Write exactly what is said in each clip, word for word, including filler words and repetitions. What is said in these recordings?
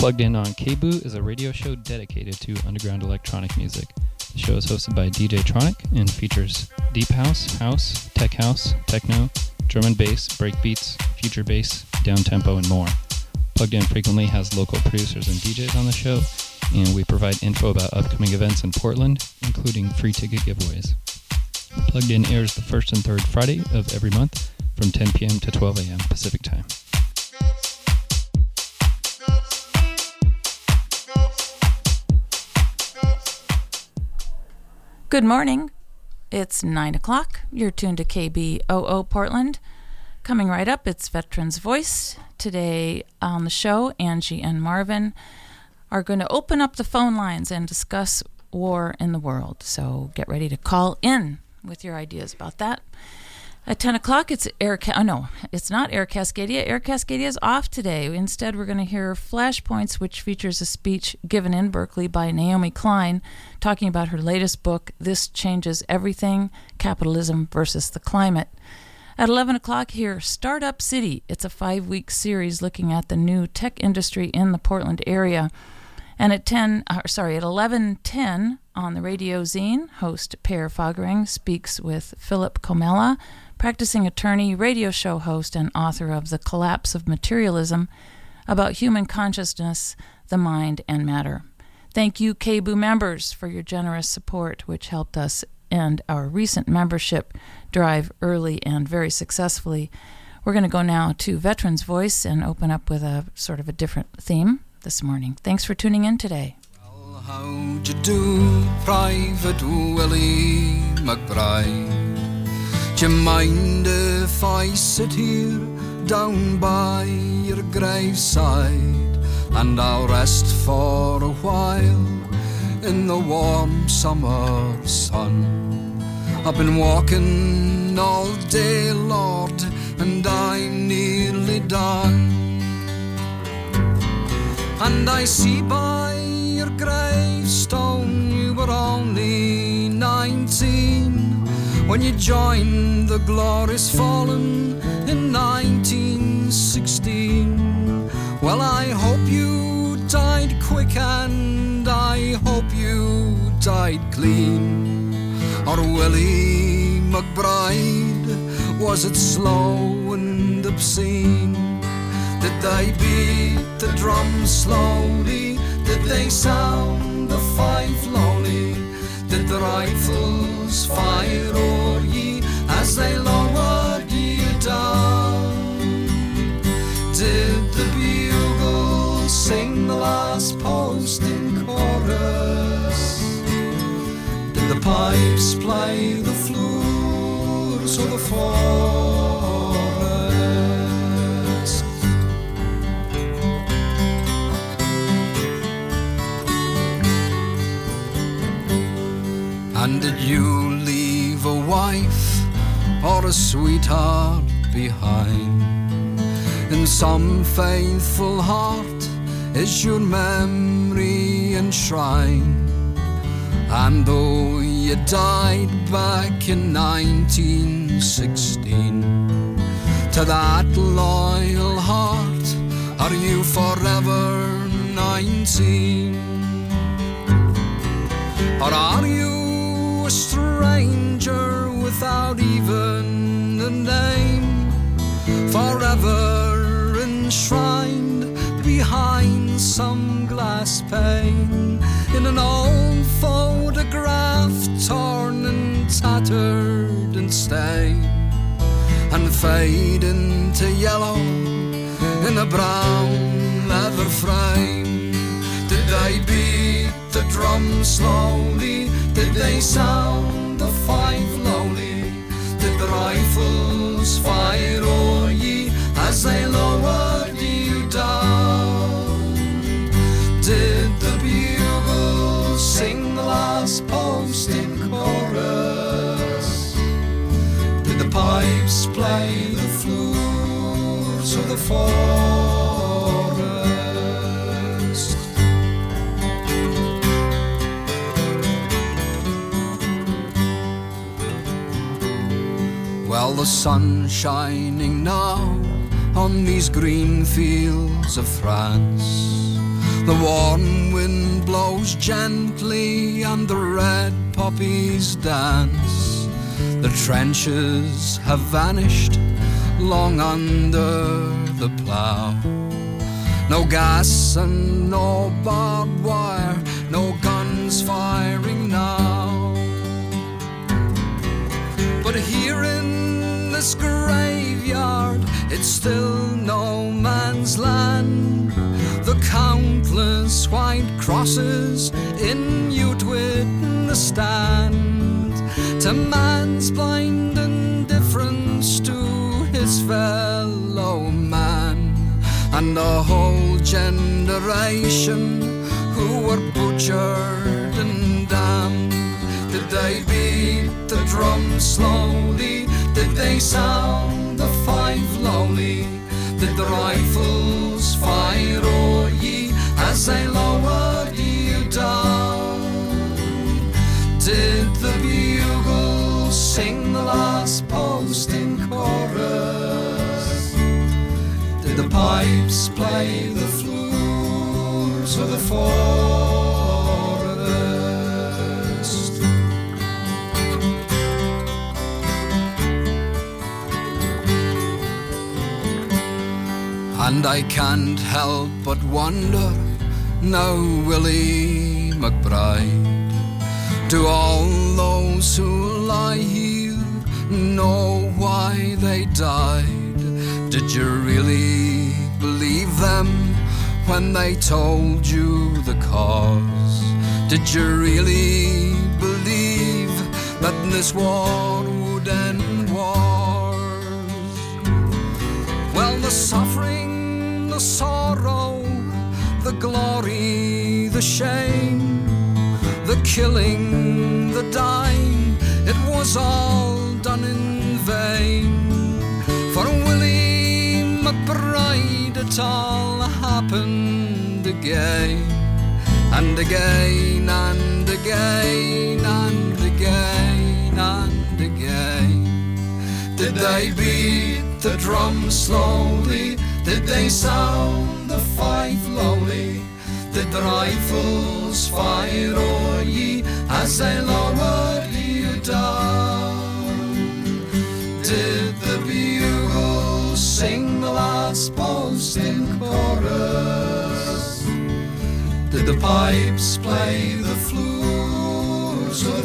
Plugged In on K B O O is a radio show dedicated to underground electronic music. The show is hosted by D J Tronic and features deep house, house, tech house, techno, drum and bass, breakbeats, future bass, downtempo, and more. Plugged In frequently has local producers and D Js on the show, and we provide info about upcoming events in Portland, including free ticket giveaways. Plugged In airs the first and third Friday of every month from ten p.m. to twelve a.m. Pacific Time. Good morning. It's nine o'clock. You're tuned to K B O O Portland. Coming right up, it's Veterans Voice. Today on the show, Angie and Marvin are going to open up the phone lines and discuss war in the world. So get ready to call in with your ideas about that. At ten o'clock, it's Air Ca- oh, no, it's not Air Cascadia. Air Cascadia is off today. Instead, we're going to hear Flashpoints, which features a speech given in Berkeley by Naomi Klein, talking about her latest book, This Changes Everything, Capitalism versus the Climate. At eleven o'clock, hear Startup City. It's a five-week series looking at the new tech industry in the Portland area. And at ten, uh, sorry, at eleven ten on the Radio Zine, host Per Fagereng speaks with Philip Comella, practicing attorney, radio show host, and author of The Collapse of Materialism, about human consciousness, the mind, and matter. Thank you, K B O O members, for your generous support, which helped us end our recent membership drive early and very successfully. We're going to go now to Veterans Voice and open up with a sort of a different theme this morning. Thanks for tuning in today. Well, how'd you do, Private Willie McBride? Do you mind if I sit here down by your graveside and I'll rest for a while in the warm summer sun? I've been walking all day, Lord, and I'm nearly done. And I see by your gravestone you were only nineteen when you joined the Glorious Fallen in nineteen sixteen. Well, I hope you died quick and I hope you died clean. Or Willie McBride, was it slow and obscene? Did they beat the drum slowly? Did they sound the fife lowly? Did the rifles fire o'er ye as they lowered ye down? Did the bugles sing the last post in chorus? Did the pipes play the flutes or the forest? And did you leave a wife or a sweetheart behind? In some faithful heart is your memory enshrined. And though you died back in nineteen sixteen, to that loyal heart are you forever nineteen? Or are you a stranger without even a name, forever enshrined behind some glass pane in an old photograph, torn and tattered and stained, and fade into yellow in a brown leather frame? Did they beat the drum slowly? Did they sound the fife lowly? Did the rifles fire o'er ye as they lowered you down? Did the bugles sing the last post in chorus? Did the pipes play the flutes or the forest? Well, the sun's shining now on these green fields of France, The warm wind blows gently and the red poppies dance. The trenches have vanished long under the plough. No gas and no barbed wire, no guns firing now. But here in this graveyard, it's still no man's land. The countless white crosses in Ute stand to man's blind indifference to his fellow man, and a whole generation who were butchered and damned. Did they beat the drum slowly? Did they sound the fife lowly? Did the rifles fire o'er ye as they lowered you down? Did the bugles sing the last post in chorus? Did the pipes play the flutes of the forest? And I can't help but wonder now, Willie McBride, do all those who lie here know why they died? Did you really believe them when they told you the cause? Did you really believe that this war would end wars? Well, the suffering, the sorrow, the glory, the shame, the killing, the dying, it was all done in vain. For Willie McBride it all happened again, and again, and again, and again, and again. Did they beat the drum slowly? Did they sound the fife lowly? Did the rifles fire o'er ye as they lowered you down? Did the bugles sing the last post in chorus? Did the pipes play the flutes of the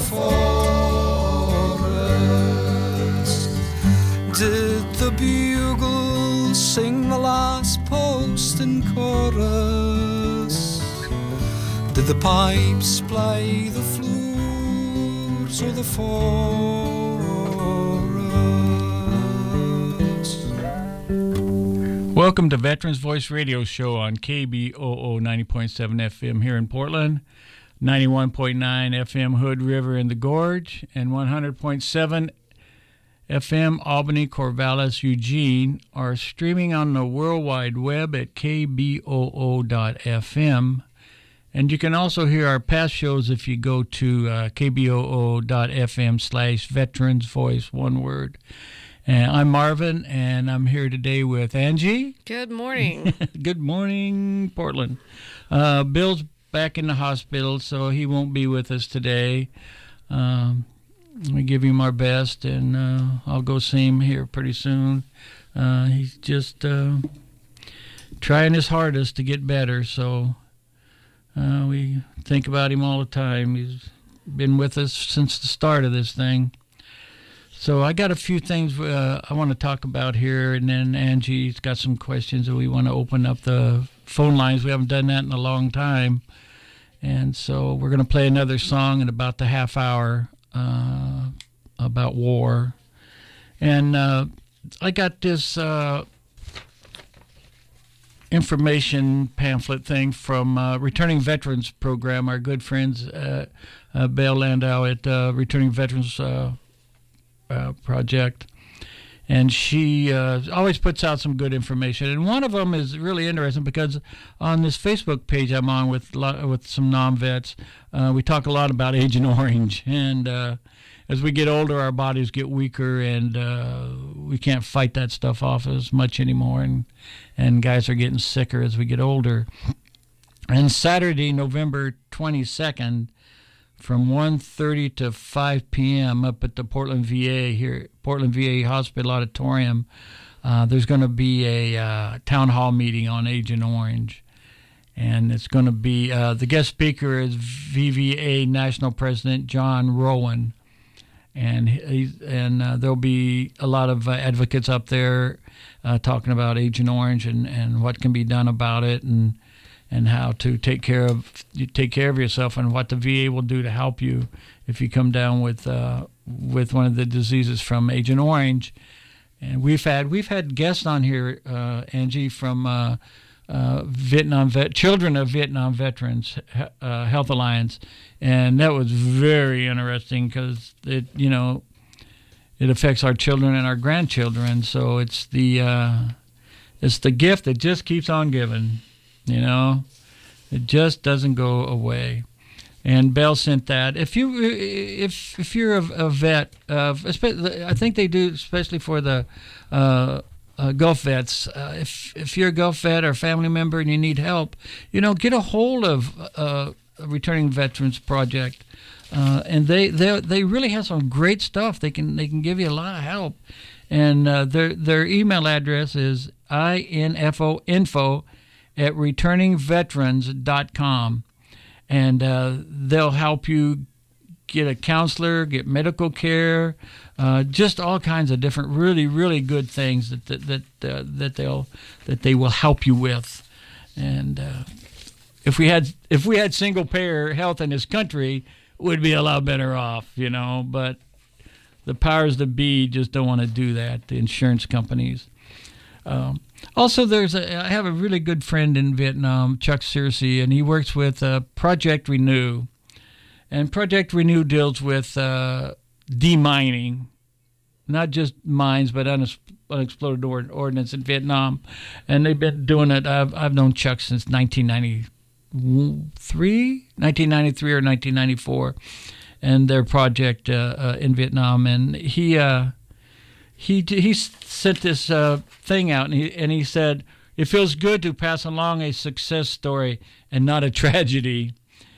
forest? Did the bugles sing the last post in chorus? Did the pipes play the flutes of the forest? Welcome to Veterans Voice Radio Show on K B O O ninety point seven F M here in Portland, ninety-one point nine F M Hood River in the Gorge, and one hundred point seven F M Albany, Corvallis, Eugene, are streaming on the World Wide Web at K B O O dot F M. And you can also hear our past shows if you go to uh, K B O O dot F M slash Veterans Voice, one word. And I'm Marvin, and I'm here today with Angie. Good morning. Good morning, Portland. Uh, Bill's back in the hospital, so he won't be with us today. Um, we give him our best, and uh, I'll go see him here pretty soon. Uh, he's just uh, trying his hardest to get better, so uh, we think about him all the time. He's been with us since the start of this thing. So I got a few things uh, I want to talk about here, and then Angie's got some questions, and we want to open up the phone lines. We haven't done that in a long time. And so we're going to play another song in about the half hour uh, about war. And uh, I got this uh, information pamphlet thing from uh, Returning Veterans Program, our good friends uh, uh, Belle Landau at uh, Returning Veterans uh, uh, Project. And she uh, always puts out some good information. And one of them is really interesting because on this Facebook page I'm on with with some non-vets, uh, we talk a lot about Agent Orange. And uh, as we get older, our bodies get weaker, and uh, we can't fight that stuff off as much anymore. And, and guys are getting sicker as we get older. And Saturday, November twenty-second, from one thirty to five p.m. up at the Portland V A here, Portland V A Hospital Auditorium, uh, there's going to be a uh, town hall meeting on Agent Orange. And it's going to be, uh, the guest speaker is V V A National President John Rowan. And he's, and uh, there'll be a lot of uh, advocates up there uh, talking about Agent Orange and, and what can be done about it, and and how to take care of you take care of yourself, and what the V A will do to help you if you come down with uh, with one of the diseases from Agent Orange. And we've had we've had guests on here, uh, Angie, from uh, uh, Vietnam vet Children of Vietnam Veterans uh, Health Alliance, and that was very interesting because it you know it affects our children and our grandchildren. So it's the uh, it's the gift that just keeps on giving. You know, it just doesn't go away. And Bell sent that. If you if if you're a, a vet, uh, I think they do, especially for the uh, uh, Gulf vets. Uh, if if you're a Gulf vet or family member and you need help, you know, get a hold of uh, a Returning Veterans Project, uh, and they they they really have some great stuff. They can they can give you a lot of help. And uh, their their email address is info info at returning veterans dot com. And uh, they'll help you get a counselor, get medical care, uh, just all kinds of different, really, really good things that that that, uh, that they'll that they will help you with. And uh, if we had if we had single payer health in this country, we'd be a lot better off, you know. But the powers that be just don't want to do that. The insurance companies. Um, also, there's a, I have a really good friend in Vietnam, Chuck Searcy, and he works with uh, Project Renew. And Project Renew deals with uh, demining, not just mines, but unex- unexploded ord- ordnance in Vietnam. And they've been doing it. I've, I've known Chuck since nineteen ninety-three, nineteen ninety-three or nineteen ninety-four, and their project uh, uh, in Vietnam. And he... Uh, He he sent this uh, thing out, and he and he said, it feels good to pass along a success story and not a tragedy.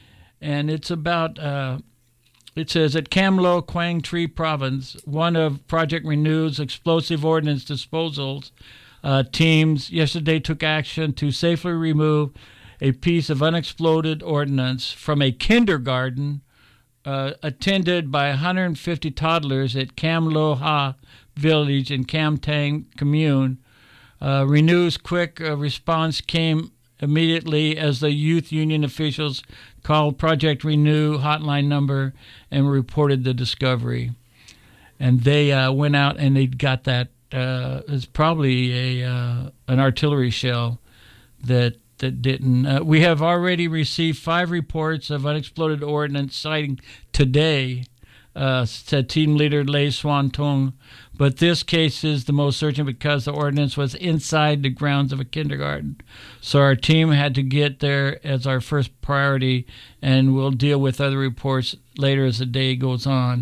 And it's about, uh, it says, at Cam Lo, Quang Tri Province, one of Project Renew's explosive ordnance disposals uh, teams yesterday took action to safely remove a piece of unexploded ordnance from a kindergarten uh, attended by one hundred fifty toddlers at Cam Lo Ha Village in Cam Tang Commune. Uh, Renew's quick uh, response came immediately as the youth union officials called Project Renew hotline number and reported the discovery. And they uh, went out and they got that. Uh, it's probably a uh, an artillery shell that that didn't. Uh, we have already received five reports of unexploded ordnance sighting today. Uh, said team leader Lei Swan Tung, but this case is the most certain because the ordnance was inside the grounds of a kindergarten. So our team had to get there as our first priority, and we'll deal with other reports later as the day goes on.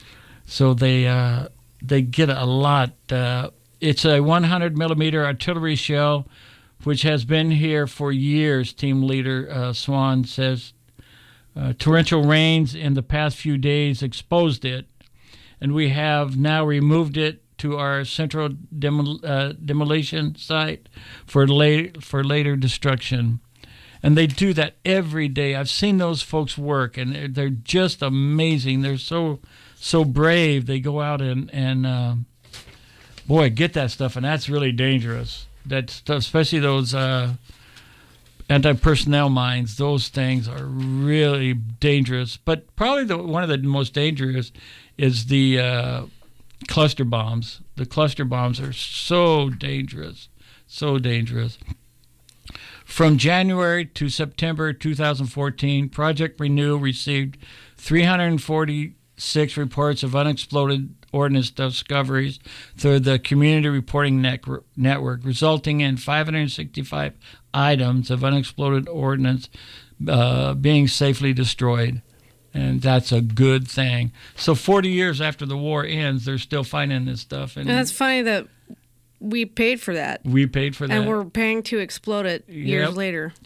So they uh, they get a lot. Uh, it's a one hundred millimeter artillery shell, which has been here for years, team leader uh, Swan says. Uh, torrential rains in the past few days exposed it, and we have now removed it to our central demol- uh, demolition site for, la- for later destruction. And they do that every day. I've seen those folks work, and they're, they're just amazing. They're so so brave. They go out and, and uh, boy, get that stuff, and that's really dangerous. That stuff, especially those... Uh, anti-personnel mines, those things are really dangerous. But probably the, one of the most dangerous is the uh, cluster bombs. The cluster bombs are so dangerous, so dangerous. From January to September two thousand fourteen, Project Renew received three hundred forty-six reports of unexploded ordnance discoveries through the Community Reporting Network, resulting in five hundred sixty-five items of unexploded ordnance uh, being safely destroyed. And that's a good thing. So forty years after the war ends, they're still finding this stuff. And, and it's funny that we paid for that. We paid for that. And we're paying to explode it years yep. later. Yep.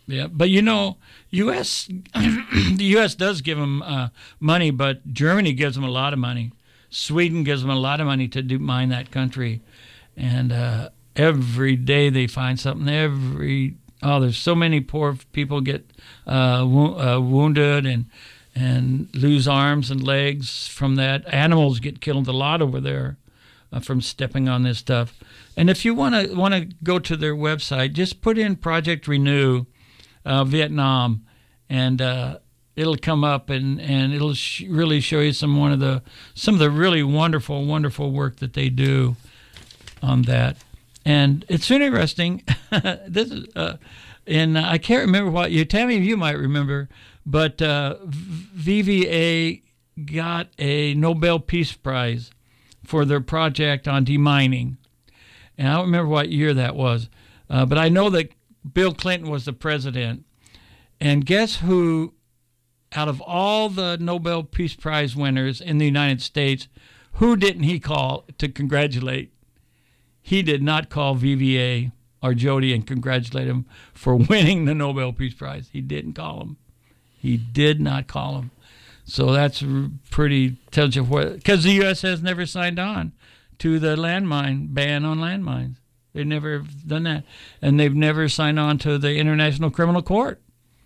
Yeah, but you know, U S the U S does give them uh, money, but Germany gives them a lot of money. Sweden gives them a lot of money to do, mine that country, and uh, every day they find something. Every oh, there's so many poor people get uh, wo- uh, wounded and and lose arms and legs from that. Animals get killed a lot over there uh, from stepping on this stuff. And if you want to want to go to their website, just put in Project Renew uh, Vietnam, and uh, it'll come up, and, and it'll sh- really show you some one of the some of the really wonderful, wonderful work that they do on that. And it's interesting. this is, uh, and I can't remember what you, Tammy, you might remember, but uh, V V A got a Nobel Peace Prize for their project on demining. And I don't remember what year that was, uh, but I know that Bill Clinton was the president. And guess who, out of all the Nobel Peace Prize winners in the United States, who didn't he call to congratulate? He did not call V V A or Jody and congratulate him for winning the Nobel Peace Prize. He didn't call him. He did not call him. So that's pretty, tells you what, because the U S has never signed on to the landmine ban on landmines. They've never done that. And they've never signed on to the International Criminal Court.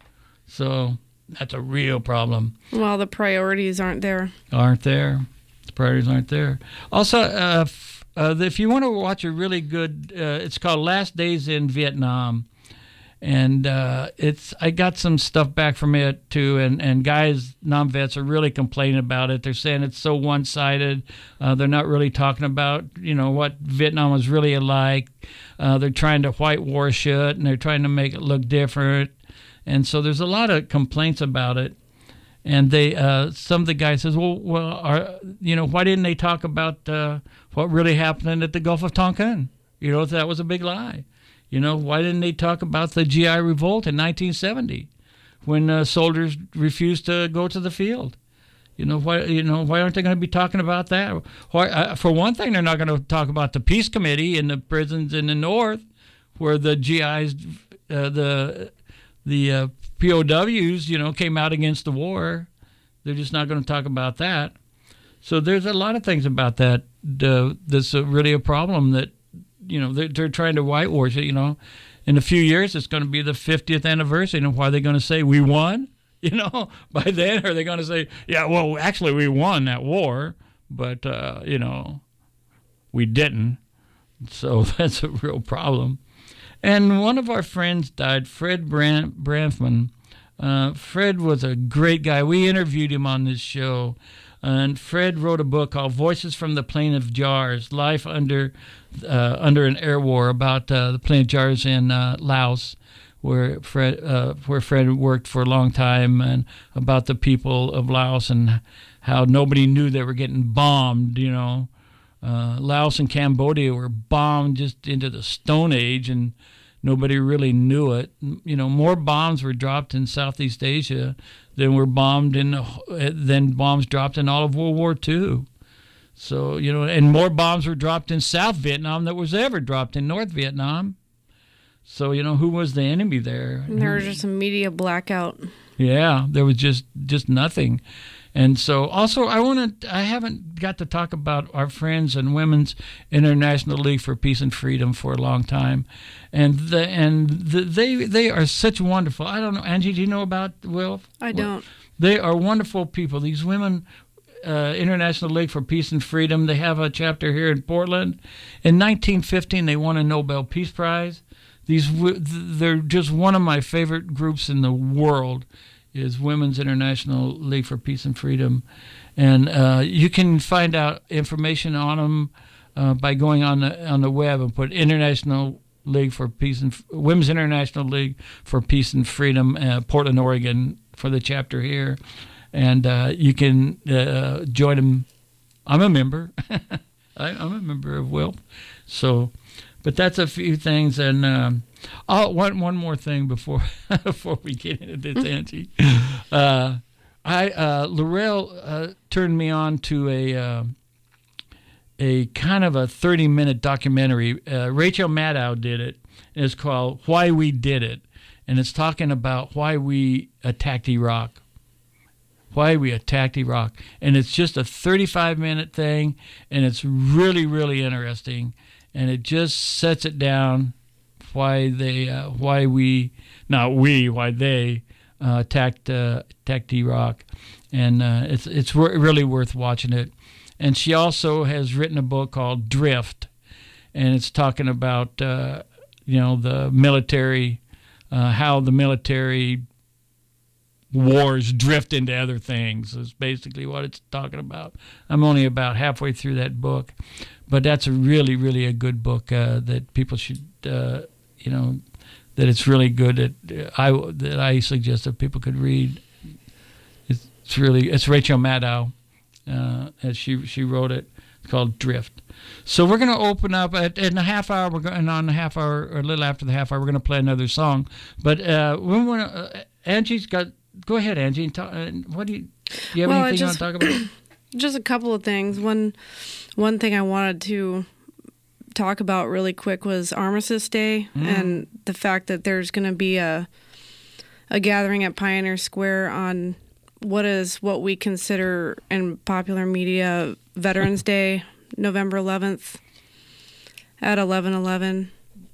So that's a real problem. Well, the priorities aren't there. Aren't there. The priorities aren't there. Also, uh, f- uh, if you want to watch a really good, uh, it's called Last Days in Vietnam. And uh, it's I got some stuff back from it, too, and, and guys, non-vets, are really complaining about it. They're saying it's so one-sided. Uh, they're not really talking about, you know, what Vietnam was really like. Uh, they're trying to whitewash it, and they're trying to make it look different. And so there's a lot of complaints about it. And they, uh, some of the guys says, well, well, are, you know, why didn't they talk about uh, what really happened at the Gulf of Tonkin? You know, that was a big lie. You know, why didn't they talk about the G I revolt in nineteen seventy when uh, soldiers refused to go to the field? You know, why You know why aren't they going to be talking about that? Why, uh, for one thing, they're not going to talk about the peace committee in the prisons in the North where the G Is, uh, the the uh, P O Ws, you know, came out against the war. They're just not going to talk about that. So there's a lot of things about that uh, that's a, really a problem that, you know, they're, they're trying to whitewash it. You know, in a few years, it's going to be the fiftieth anniversary. And why are they going to say we won? You know, by then, are they going to say, yeah, well, actually, we won that war, but, uh, you know, we didn't. So that's a real problem. And one of our friends died, Fred Bran- Branfman. Uh, Fred was a great guy. We interviewed him on this show. And Fred wrote a book called Voices from the Plain of Jars, Life Under uh, Under an Air War, about uh, the Plain of Jars in uh, Laos, where Fred uh, where Fred worked for a long time, and about the people of Laos and how nobody knew they were getting bombed, you know. Uh, Laos and Cambodia were bombed just into the Stone Age, and nobody really knew it. You know, more bombs were dropped in Southeast Asia than were bombed in, than bombs dropped in all of World War Two. So, you know, and more bombs were dropped in South Vietnam than was ever dropped in North Vietnam. So, you know, who was the enemy there? And there was just a media blackout. Yeah, there was just, just nothing. And so also I want to, I haven't got to talk about our friends and Women's International League for Peace and Freedom for a long time. And the, and the, they they are such wonderful. I don't know, Angie, do you know about Will? I don't. They are wonderful people. These Women uh, International League for Peace and Freedom, they have a chapter here in Portland. In nineteen fifteen, they won a Nobel Peace Prize. These They're just one of my favorite groups in the world. Is Women's International League for Peace and Freedom. And uh, you can find out information on them uh, by going on the on the web and put International League for Peace and Women's International League for Peace and Freedom, uh, Portland, Oregon, for the chapter here. And uh, you can uh, join them. I'm a member. I, I'm a member of W I L P. So, but that's a few things. And um, oh, one one more thing before before we get into this, Angie. Uh, I uh, Laurel uh, turned me on to a uh, a kind of a thirty minute documentary. Uh, Rachel Maddow did it. It's called Why We Did It, and it's talking about why we attacked Iraq. Why we attacked Iraq. And it's just a thirty-five minute thing, and it's really, really interesting. And it just sets it down why they, uh, why we, not we, why they uh, attacked uh, attacked Iraq. And uh, it's it's re- really worth watching it. And she also has written a book called Drift, and it's talking about uh, you know the military, uh, how the military wars drift into other things is basically what it's talking about. I'm only about halfway through that book, but that's a really, really a good book uh, that people should, uh, you know, that it's really good. That I that I suggest that people could read. It's, it's really it's Rachel Maddow, uh, as she she wrote it. It's called Drift. So we're going to open up at in a half hour. We're going on the half hour or a little after the half hour. We're going to play another song, but uh, we want to. Uh, Angie's got. Go ahead, Angie. And talk, uh, what do you? Do you have well, anything just, you want to talk about? Just a couple of things. One, one thing I wanted to talk about really quick was Armistice Day mm. and the fact that there's going to be a a gathering at Pioneer Square on what is what we consider in popular media Veterans Day, November eleventh at eleven eleven,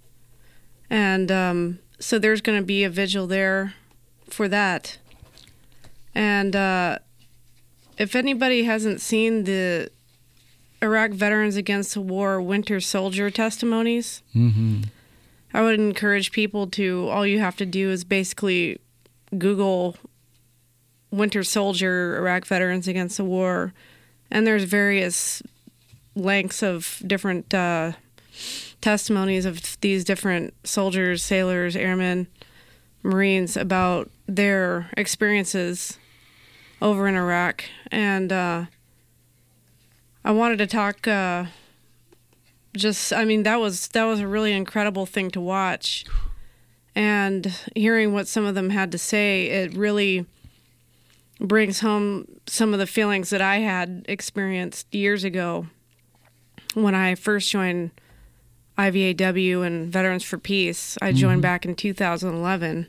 and um, so there's going to be a vigil there for that. And uh, if anybody hasn't seen the Iraq Veterans Against the War Winter Soldier testimonies, mm-hmm. I would encourage people to, all you have to do is basically Google Winter Soldier Iraq Veterans Against the War, and there's various lengths of different uh, testimonies of these different soldiers, sailors, airmen, Marines about their experiences over in Iraq. And uh, I wanted to talk uh, just, I mean, that was that was a really incredible thing to watch. And hearing what some of them had to say, it really brings home some of the feelings that I had experienced years ago when I first joined I V A W and Veterans for Peace. I joined mm-hmm. back in two thousand eleven.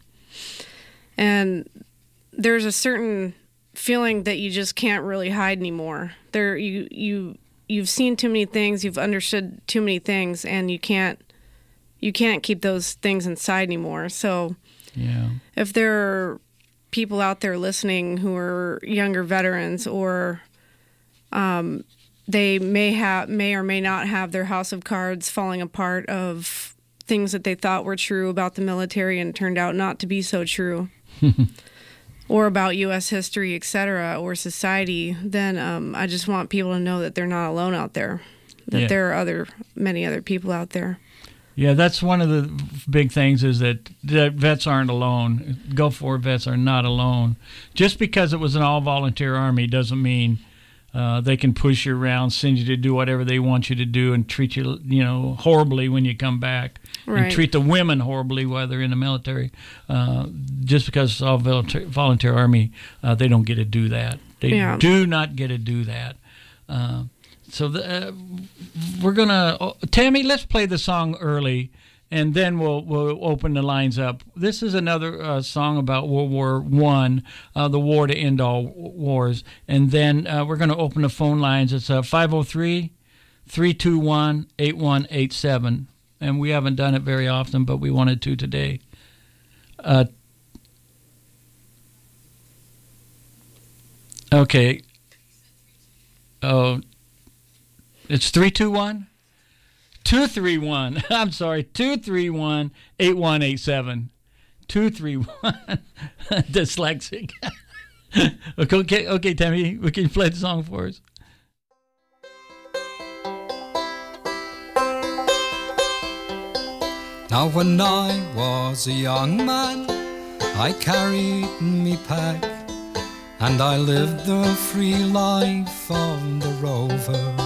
And there's a certain feeling that you just can't really hide anymore. There, you you you've seen too many things, you've understood too many things, and you can't you can't keep those things inside anymore. So, yeah, if there are people out there listening who are younger veterans, or um, they may have may or may not have their house of cards falling apart of things that they thought were true about the military and turned out not to be so true. Or about U S history, et cetera, or society, then um, I just want people to know that they're not alone out there, that yeah. there are other many other people out there. Yeah, that's one of the big things is that, that vets aren't alone. Gulf War vets are not alone. Just because it was an all-volunteer army doesn't mean uh, they can push you around, send you to do whatever they want you to do, and treat you, you know, horribly when you come back. Right. And treat the women horribly while they're in the military. Uh, just because it's all volunteer, volunteer army, uh, they don't get to do that. They yeah. do not get to do that. Uh, so the, uh, we're gonna uh, Tammy, let's play the song early, and then we'll we'll open the lines up. This is another uh, song about World War One, uh, the war to end all wars, and then uh, we're gonna open the phone lines. It's uh, five oh three, three two one, eight one eight seven. And we haven't done it very often, but we wanted to today. Uh, okay. Oh, it's three two one? two three one. I'm sorry, two three one, eight one eight seven. two three one. Dyslexic. okay, okay, Tammy, we can play the song for us. Now when I was a young man, I carried me pack, and I lived the free life of the rover.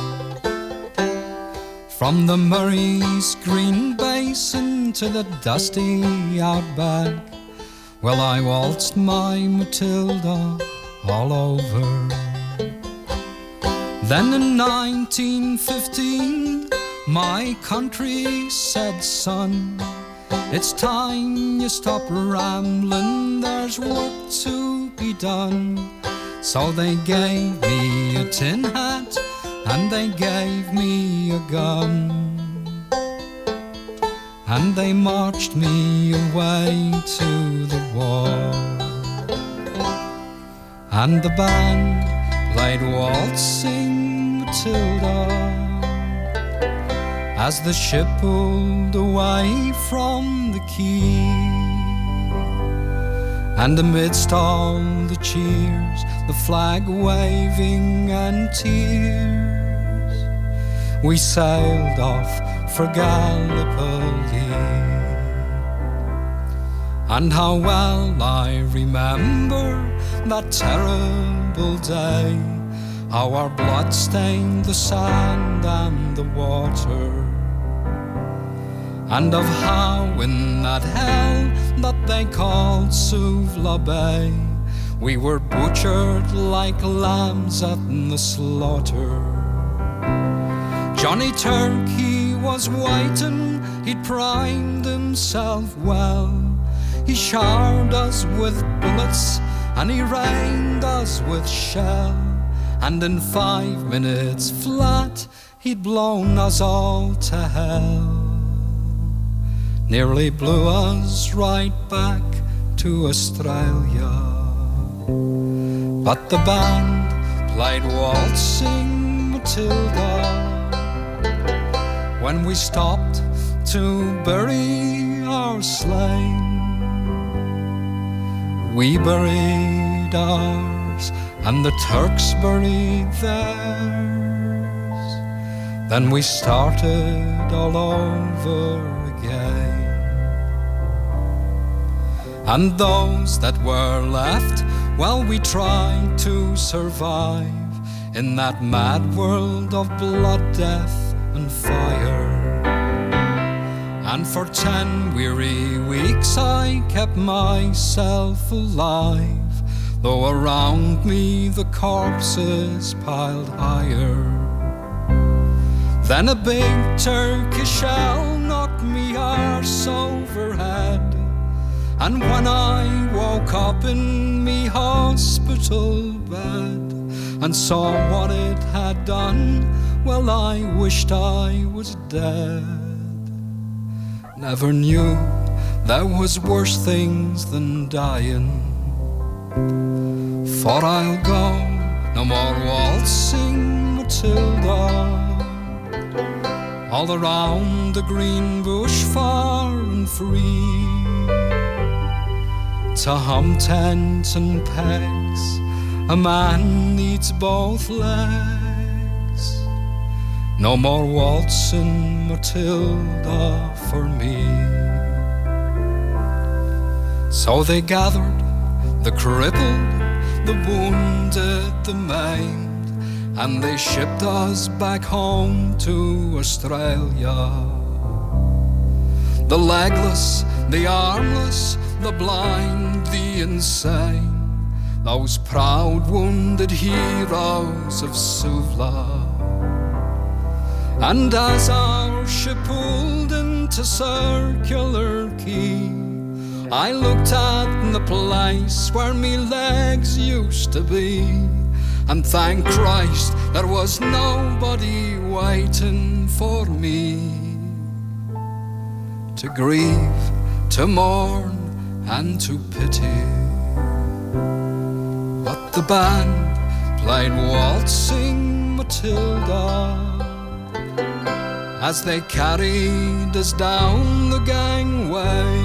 From the Murray's green basin to the dusty outback, well, I waltzed my Matilda all over. Then in nineteen fifteen, my country said, son, It's time you stop rambling, there's work to be done. So they gave me a tin hat and they gave me a gun, and they marched me away to the war. And the band played Waltzing Matilda as the ship pulled away from the quay. And amidst all the cheers, the flag waving and tears, we sailed off for Gallipoli. And how well I remember that terrible day, how our blood stained the sand and the water, and of how in that hell that they called Suvla Bay, we were butchered like lambs at the slaughter. Johnny Turkey was waiting, he'd primed himself well. He showered us with bullets and he rained us with shell, and in five minutes flat he'd blown us all to hell. Nearly blew us right back to Australia. But the band played Waltzing Matilda when we stopped to bury our slain. We buried ours and the Turks buried theirs. Then we started all over again. And those that were left, well, we tried to survive in that mad world of blood, death and fire. And for ten weary weeks I kept myself alive, though around me the corpses piled higher. Then a big Turkish shell knocked me arse overhead, and when I woke up in me hospital bed and saw what it had done, well, I wished I was dead. Never knew there was worse things than dying. For I'll go no more waltzing Matilda all around the green bush far and free, to hum tents and pegs a man needs both legs. No more waltzing Matilda for me. So they gathered the crippled, the wounded, the maimed, and they shipped us back home to Australia. The legless, the armless, the blind, the insane, those proud wounded heroes of Suvla. And as our ship pulled into Circular Quay, I looked at the place where me legs used to be, and thank Christ there was nobody waiting for me to grieve, to mourn and to pity. But the band played Waltzing Matilda as they carried us down the gangway,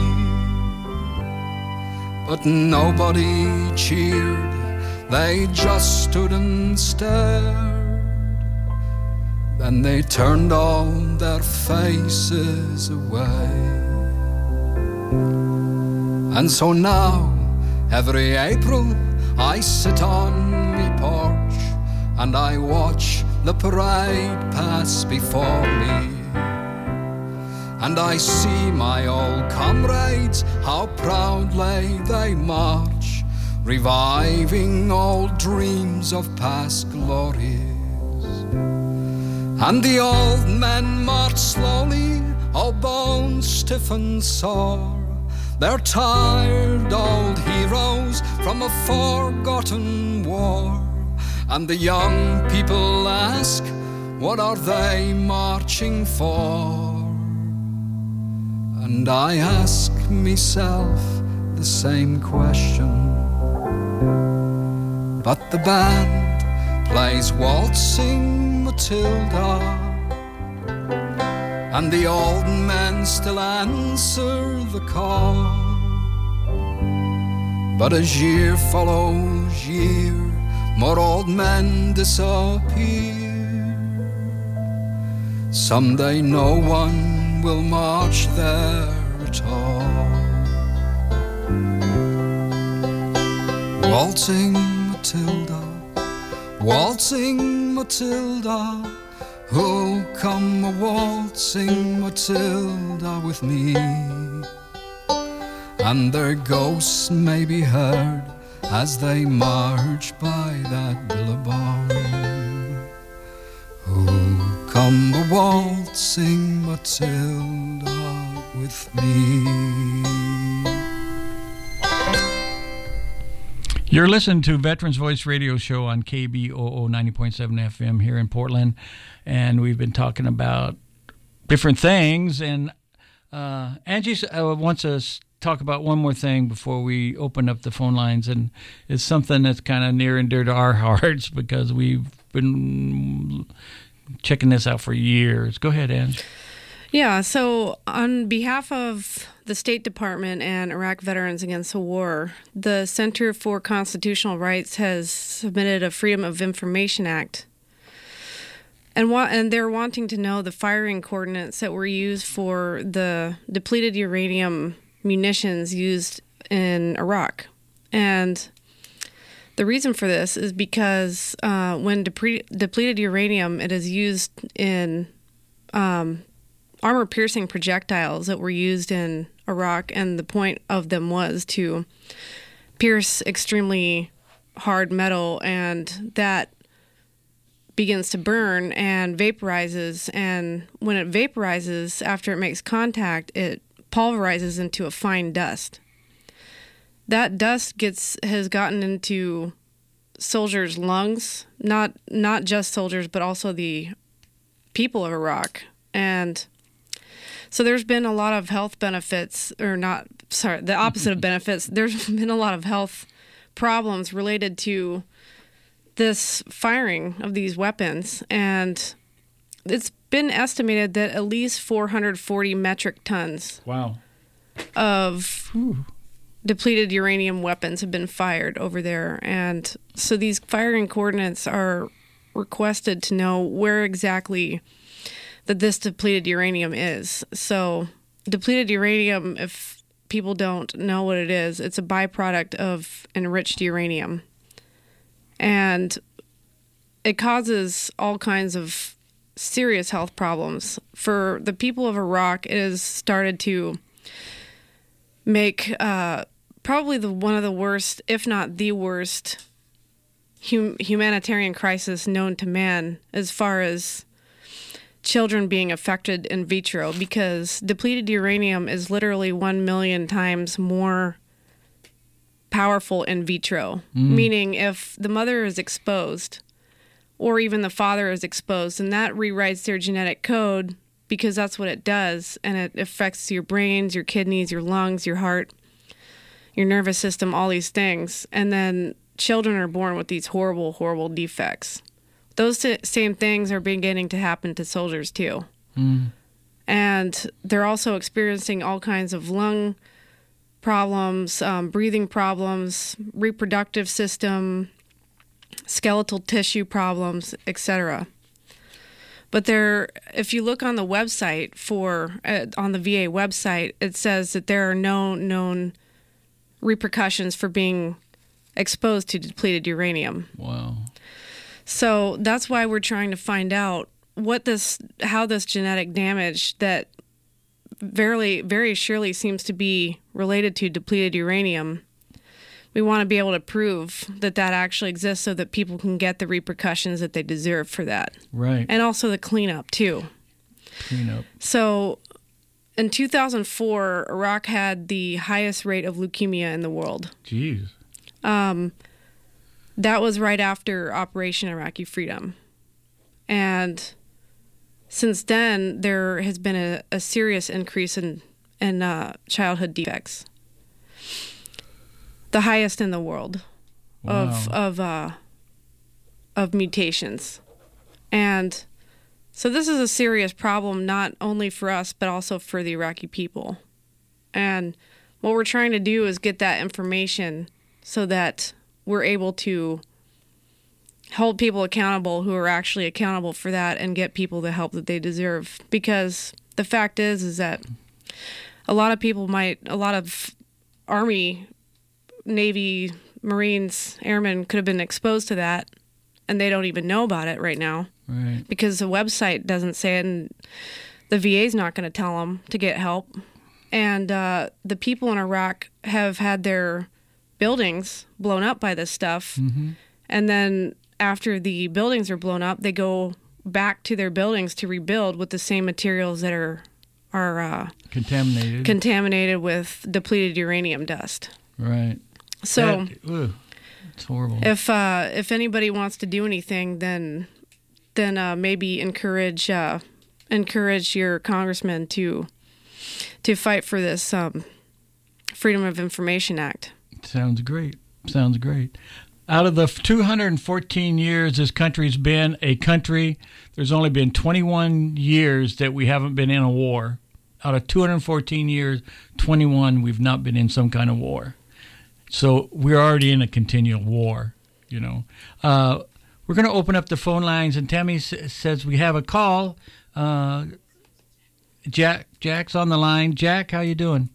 but nobody cheered, they just stood and stared. Then they turned all their faces away. And so now, every April, I sit on me porch and I watch the parade pass before me, and I see my old comrades, how proudly they march, reviving old dreams of past glories. And the old men march slowly all bones stiff and sore. They're tired old heroes from a forgotten war. And the young people ask, what are they marching for? And I ask myself the same question. But the band plays Waltzing Matilda, and the old men still answer the call. But as year follows year, more old men disappear. Someday no one will march there at all. Waltzing Matilda, waltzing Matilda, oh, come a-waltzing Matilda with me. And their ghosts may be heard as they march by that billabong. Oh, come a-waltzing Matilda with me. You're listening to Veterans Voice Radio Show on K B O O ninety point seven F M here in Portland, and we've been talking about different things. And uh, Angie uh, wants us to talk about one more thing before we open up the phone lines, and it's something that's kind of near and dear to our hearts because we've been checking this out for years. Go ahead, Angie. Yeah, so on behalf of the State Department and Iraq Veterans Against the War, the Center for Constitutional Rights has submitted a Freedom of Information Act. And wa- and they're wanting to know the firing coordinates that were used for the depleted uranium munitions used in Iraq. And the reason for this is because uh, when depre- depleted uranium, it is used in um, armor-piercing projectiles that were used in Iraq, and the point of them was to pierce extremely hard metal, and that begins to burn and vaporizes, and when it vaporizes, after it makes contact, it pulverizes into a fine dust. That dust gets has gotten into soldiers' lungs, not not just soldiers, but also the people of Iraq, and so there's been a lot of health benefits, or not, sorry, the opposite of benefits. There's been a lot of health problems related to this firing of these weapons. And it's been estimated that at least four hundred forty metric tons wow. of Ooh. depleted uranium weapons have been fired over there. And so these firing coordinates are requested to know where exactly that this depleted uranium is. So depleted uranium, if people don't know what it is, it's a byproduct of enriched uranium. And it causes all kinds of serious health problems. For the people of Iraq, it has started to make uh, probably the one of the worst, if not the worst, hum- humanitarian crisis known to man as far as children being affected in vitro, because depleted uranium is literally one million times more powerful in vitro. Mm. Meaning if the mother is exposed or even the father is exposed, and that rewrites their genetic code, because that's what it does, and it affects your brains, your kidneys, your lungs, your heart, your nervous system, all these things. And then children are born with these horrible, horrible defects. Those same things are beginning to happen to soldiers too. Mm. And they're also experiencing all kinds of lung problems, um, breathing problems, reproductive system, skeletal tissue problems, et cetera. But there, if you look on the website for, uh, on the V A website, it says that there are no known repercussions for being exposed to depleted uranium. Wow. So that's why we're trying to find out what this, how this genetic damage that very, very surely seems to be related to depleted uranium. We want to be able to prove that that actually exists so that people can get the repercussions that they deserve for that. Right. And also the cleanup too. Cleanup. So in two thousand four, Iraq had the highest rate of leukemia in the world. Jeez. Um, that was right after Operation Iraqi Freedom. And since then, there has been a, a serious increase in, in uh, childhood defects. The highest in the world of Wow. of uh, of mutations. And so this is a serious problem, not only for us, but also for the Iraqi people. And what we're trying to do is get that information so that we're able to hold people accountable who are actually accountable for that and get people the help that they deserve. Because the fact is, is that a lot of people might, a lot of Army, Navy, Marines, Airmen could have been exposed to that, and they don't even know about it right now. Right. Because the website doesn't say it, and the V A's not going to tell them to get help. And uh, the people in Iraq have had their buildings blown up by this stuff. Mm-hmm. And then after the buildings are blown up, they go back to their buildings to rebuild with the same materials that are are uh, Contaminated. contaminated with depleted uranium dust. Right. So That, ugh, it's horrible. if uh, if anybody wants to do anything, then then uh, maybe encourage uh, encourage your congressman to to fight for this um, Freedom of Information Act. Sounds great. Sounds great. Out of the two hundred fourteen years this country's been a country, there's only been twenty-one years that we haven't been in a war. Out of two hundred fourteen years, twenty-one we've not been in some kind of war. So we're already in a continual war, you know. Uh, we're going to open up the phone lines, and Tammy s- says we have a call. Uh, Jack, Jack's on the line. Jack, how you doing?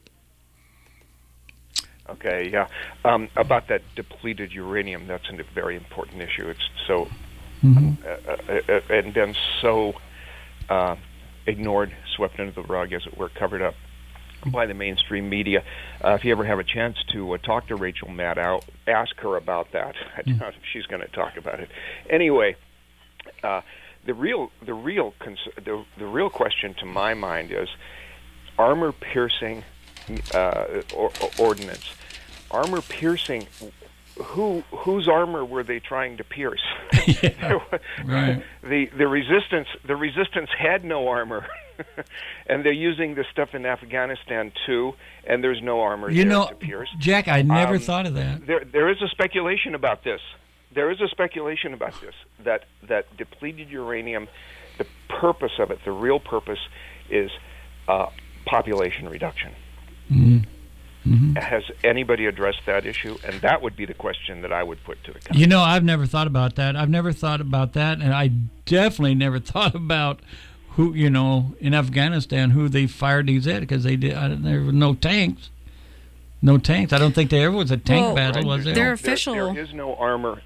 Okay, yeah. Um, about that depleted uranium, that's a very important issue. It's so, Mm-hmm. uh, uh, and then so uh, ignored, swept under the rug, as it were, covered up by the mainstream media. Uh, if you ever have a chance to uh, talk to Rachel Maddow, ask her about that. I doubt if she's going to talk about it. Anyway, uh, the real, the real, cons- the, the real question to my mind is armor-piercing uh, or, or ordnance. Armor-piercing. Who whose armor were they trying to pierce? Yeah, right. The the resistance the resistance had no armor, and they're using this stuff in Afghanistan too, and there's no armor You there know, to pierce. Jack, I never Um, thought of that. There there is a speculation about this. There is a speculation about this that that depleted uranium, the purpose of it, the real purpose, is uh, population reduction. Mm-hmm. Mm-hmm. Has anybody addressed that issue? And that would be the question that I would put to the Congress. You know, I've never thought about that. I've never thought about that, and I definitely never thought about who, you know, in Afghanistan, who they fired these at, because they did. I, there were no tanks, no tanks. I don't think there ever was a tank Well, battle, Right, was there? they're There- official. There is no armor.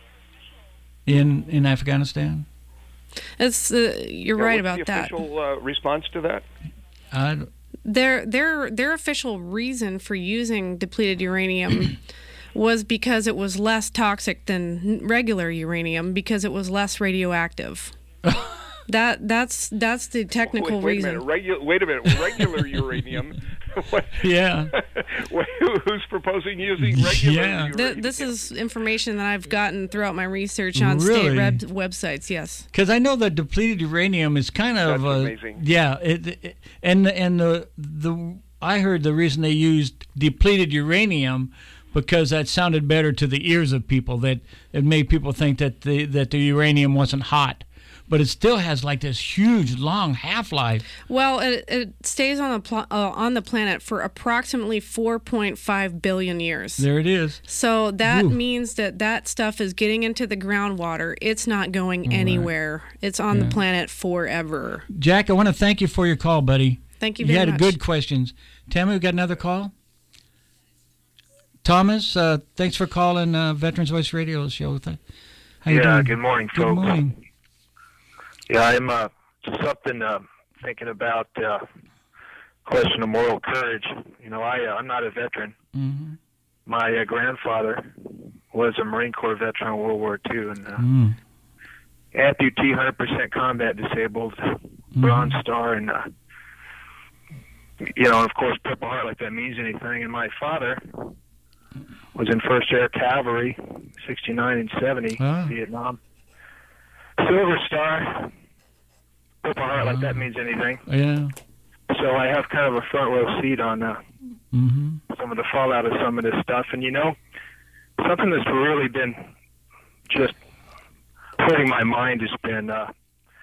in in Afghanistan. It's uh, you're Yeah, right what's about the that. official uh, response to that? I, Their their their official reason for using depleted uranium was because it was less toxic than regular uranium because it was less radioactive. that that's that's the technical wait, wait reason. A minute. Regu- wait a minute. Regular uranium. What? yeah. Who- Who's proposing using regular Yeah. uranium? Th- this is information that I've gotten throughout my research on Really? state web- websites. Yes. Because I know that depleted uranium is kind of That's uh, amazing. Yeah, it, it, and and the the I heard the reason they used depleted uranium because that sounded better to the ears of people. That it made people think that the that the uranium wasn't hot, but it still has like this huge long half life. Well, it, it stays on the pl- uh, on the planet for approximately four point five billion years. There it is. So that Ooh. means that that stuff is getting into the groundwater. It's not going anywhere. It's on Yeah. the planet forever. Jack, I want to thank you for your call, buddy. Thank you You very had much. good questions. Tammy, we got another call. Thomas, uh, thanks for calling uh, Veterans Voice Radio Show. Th- How you Yeah, doing? good morning, Good folks. morning. Yeah, I'm uh, just something uh, thinking about uh, question of moral courage. You know, I uh, I'm not a veteran. Mm-hmm. My uh, grandfather was a Marine Corps veteran of World War Two, and uh, Mm. amputee, one hundred percent combat disabled, Bronze Star, and uh, you know, of course, Purple Heart, like that means anything. And my father was in First Air Cavalry, sixty-nine and seventy, ah. Vietnam. Silver Star, Purple Heart, like that means anything. Yeah. So I have kind of a front row seat on uh, mm-hmm. some of the fallout of some of this stuff. And, you know, something that's really been just hurting my mind has been uh,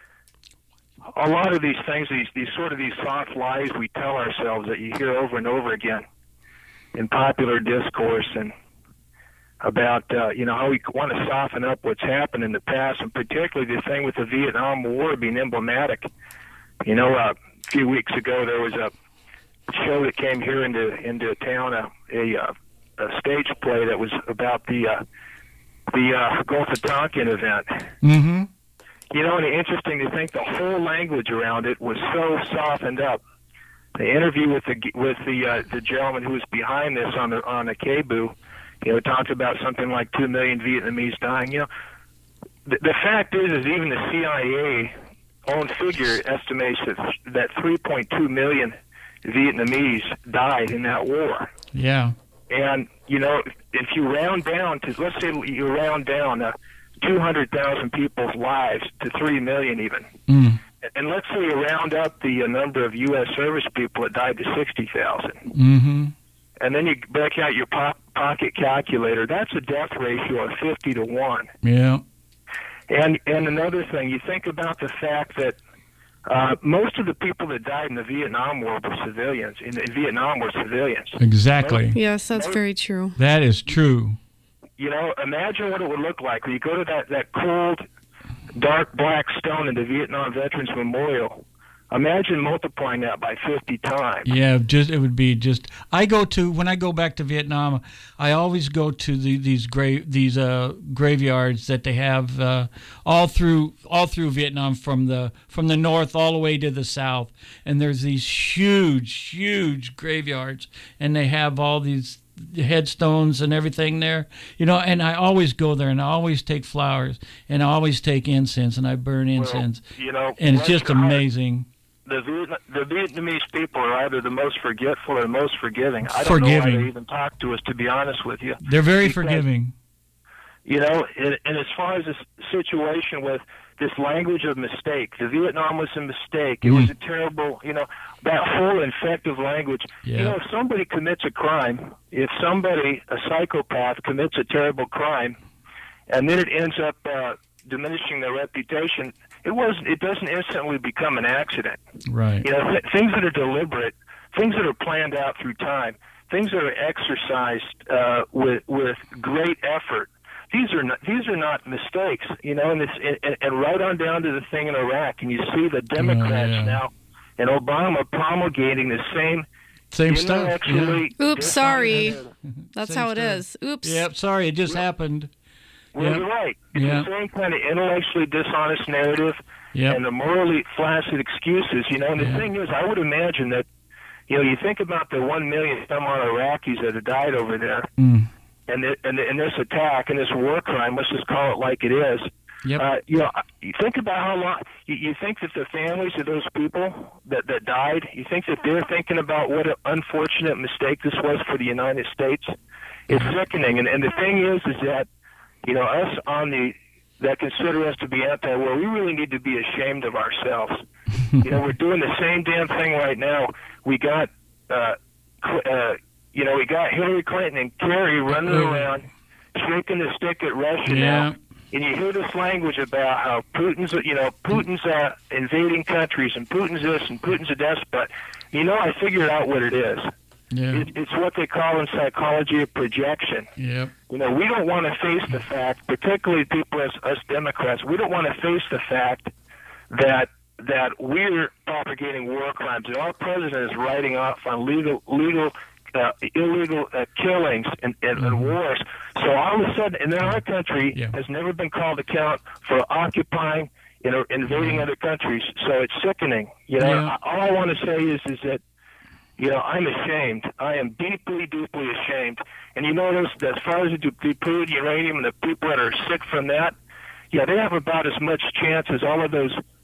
a lot of these things, these, these sort of these soft lies we tell ourselves that you hear over and over again in popular discourse, and about, uh, you know, how we want to soften up what's happened in the past, and particularly the thing with the Vietnam War being emblematic. You know, uh, a few weeks ago there was a show that came here into into town, a a, uh, a stage play that was about the uh, the uh, Gulf of Tonkin event. Mm-hmm. You know, and interesting to think the whole language around it was so softened up. The interview with the with the uh, the gentleman who was behind this on the on the K B U, you know, talked about something like two million Vietnamese dying. You know, the, the fact is, is even the C I A own figure estimates that that three point two million Vietnamese died in that war. Yeah. And you know, if you round down to, let's say you round down uh, two hundred thousand people's lives to three million even. Mm. And let's say you round up the uh, number of U S service people that died to sixty thousand. Mm-hmm. And then you back out your po- pocket calculator. That's a death ratio of fifty to one. Yeah. And and another thing, you think about the fact that uh, most of the people that died in the Vietnam War were civilians. In, in Vietnam were civilians. Exactly. Yes, that's very true. That is true. You know, imagine what it would look like when you go to that, that cold, dark black stone in the Vietnam Veterans Memorial. Imagine multiplying that by fifty times. Yeah, just it would be just. I go to when I go back to Vietnam, I always go to the, these grave these uh, graveyards that they have uh, all through all through Vietnam, from the from the north all the way to the south, and there's these huge huge graveyards, and they have all these headstones and everything there, you know, and I always go there, and I always take flowers, and I always take incense, and I burn incense, well, you know, and it's just amazing. The, Viet- the Vietnamese people are either the most forgetful or the most forgiving. I don't forgiving. know why they even talk to us, to be honest with you. They're very because, forgiving. You know, and, and as far as this situation with this language of mistake, the Vietnam was a mistake. It Mm. was a terrible, you know, that whole infective language. Yeah. You know, if somebody commits a crime, if somebody, a psychopath, commits a terrible crime, and then it ends up uh, diminishing their reputation, it wasn't. It doesn't instantly become an accident. Right. You know, th- things that are deliberate, things that are planned out through time, things that are exercised uh, with with great effort. These are not, these are not mistakes. You know, and, it's, and, and right on down to the thing in Iraq, and you see the Democrats Oh, yeah. now and Obama promulgating the same Same stuff. Yeah. intellectually. Oops, sorry. That's Same how it stuff. is. Oops. Yep. Sorry, it just happened. Well, Yep. you're right. It's Yep. the same kind of intellectually dishonest narrative Yep. and the morally flaccid excuses. You know, and the Yeah. thing is, I would imagine that, you know, you think about the one million some odd Iraqis that have died over there, Mm. and the, and, the, and this attack and this war crime. Let's just call it like it is. Yep. Uh, you know, you think about how long. You, you think that the families of those people that that died. You think that they're thinking about what an unfortunate mistake this was for the United States. It's sickening. And and the thing is, is that, you know, us on the that consider us to be anti-war, we really need to be ashamed of ourselves. You know, we're doing the same damn thing right now. We got, uh, cl- uh, you know, we got Hillary Clinton and Kerry running around, shaking the stick at Russia Yeah. now. And you hear this language about how Putin's, you know, Putin's uh, invading countries, and Putin's this, and Putin's a despot. You know, I figured out what it is. Yeah. It, it's what they call in psychology a projection. Yep. You know, we don't want to face the fact, particularly people as us Democrats, we don't want to face the fact that that we're propagating war crimes, and our president is writing off on legal, legal, uh, illegal uh, killings and, and, and wars. So all of a sudden, and then our country Yeah. has never been called to account for occupying, you know, invading other countries. So it's sickening. You know, Yeah. all I want to say is, is that, you know, I'm ashamed. I am deeply, deeply ashamed. And you notice that as far as the depleted uranium and the people that are sick from that, yeah, they have about as much chance as all of those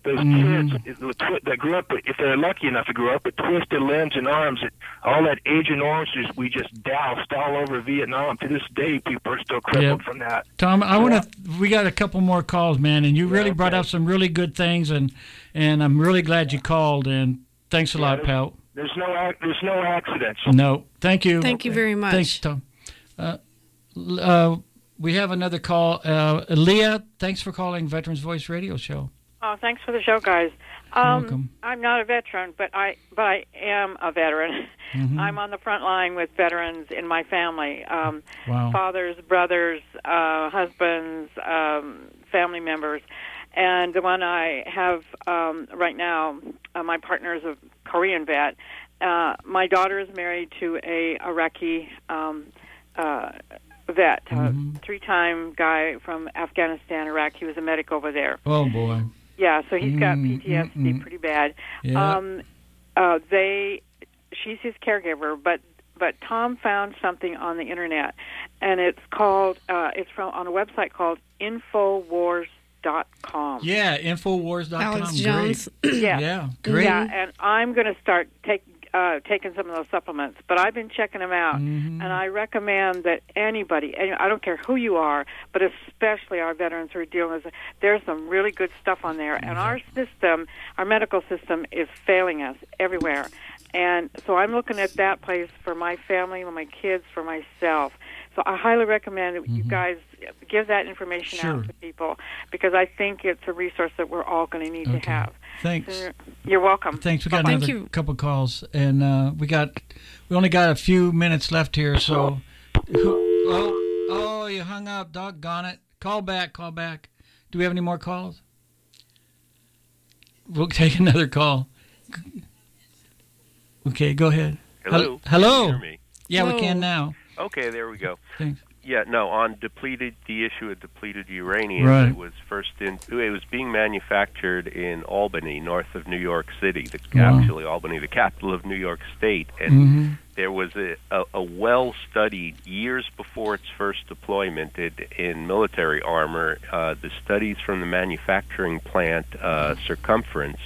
those Mhm. kids that grew up, if they're lucky enough to grow up with twisted limbs and arms, all that Agent Orange just, we just doused all over Vietnam. To this day, people are still crippled Yep. from that. Tom, I want to. We got a couple more calls, man, and you really Yeah, brought okay. up some really good things, and and I'm really glad you called. And thanks a Yeah, lot, there's- pal. There's no ac- there's no accidents. No, thank you. Thank you very much. Thanks, Tom. Uh, l- uh, we have another call. Uh, Leah, thanks for calling Veterans Voice Radio Show. Oh, thanks for the show, guys. Um, Welcome. I'm not a veteran, but I but I am a veteran. Mhm. I'm on the front line with veterans in my family. Um, Wow. Fathers, brothers, uh, husbands, um, family members. And the one I have um, right now, uh, my partner is a Korean vet. Uh, my daughter is married to a Iraqi um, uh, vet, Mhm. a three-time guy from Afghanistan, Iraq. He was a medic over there. Oh boy. Yeah, so he's got Mm, P T S D mm, mm. pretty bad. Yeah. Um, uh, they, she's his caregiver, but but Tom found something on the internet, and it's called uh, it's from on a website called Infowars dot com. Yeah, Infowars dot com. Alex Jones. Great. Yeah. Yeah, great. Yeah, and I'm going to start take, uh, taking some of those supplements, but I've been checking them out, Mhm. and I recommend that anybody, any, I don't care who you are, but especially our veterans who are dealing with, there's some really good stuff on there, and our system, our medical system is failing us everywhere. And so I'm looking at that place for my family, my kids, for myself. So I highly recommend that you guys give that information Sure. out to people, because I think it's a resource that we're all going to need Okay. to have. Thanks. So you're welcome. Thanks. We got Thank another you. couple calls, and uh, we got we only got a few minutes left here. So, who, oh, oh, you hung up. Doggone it. Call back. Call back. Do we have any more calls? We'll take another call. Okay, go ahead. Hello. Hel- Hello. Can you hear me? Yeah, we Hello. can now. Okay, there we go. Thanks. Yeah, no, on depleted, the issue of depleted uranium, Right. it was first in, it was being manufactured in Albany, north of New York City, the, Wow. actually Albany, the capital of New York State, and Mhm. there was a, a, a well-studied, years before its first deployment it, in military armor, uh, the studies from the manufacturing plant uh, circumference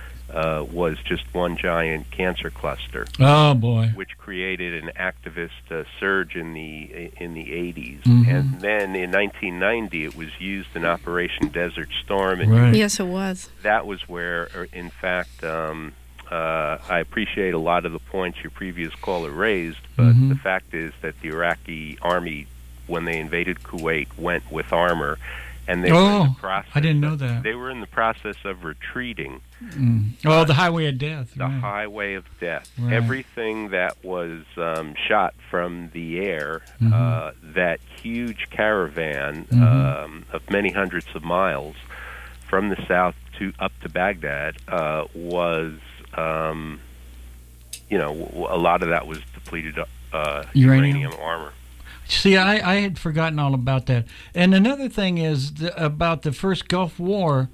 uh, was just one giant cancer cluster, Oh boy. which created an activist uh, surge in the in the eighties. Mhm. And then in nineteen ninety, it was used in Operation Desert Storm, and Right. Yes, it was. that was where, or in fact, um, uh, I appreciate a lot of the points your previous caller raised, but Mhm. the fact is that the Iraqi army, when they invaded Kuwait, went with armor, and they were in Oh, the process. I didn't know of- that. They were in the process of retreating. Mm. Oh, the highway of death. The right. highway of death. Right. Everything that was um, shot from the air, Mhm. uh, that huge caravan Mhm. um, of many hundreds of miles from the south to up to Baghdad uh, was, um, you know, w- a lot of that was depleted uh, Uranium. uranium armor. See, I, I had forgotten all about that. And another thing is the, about the first Gulf War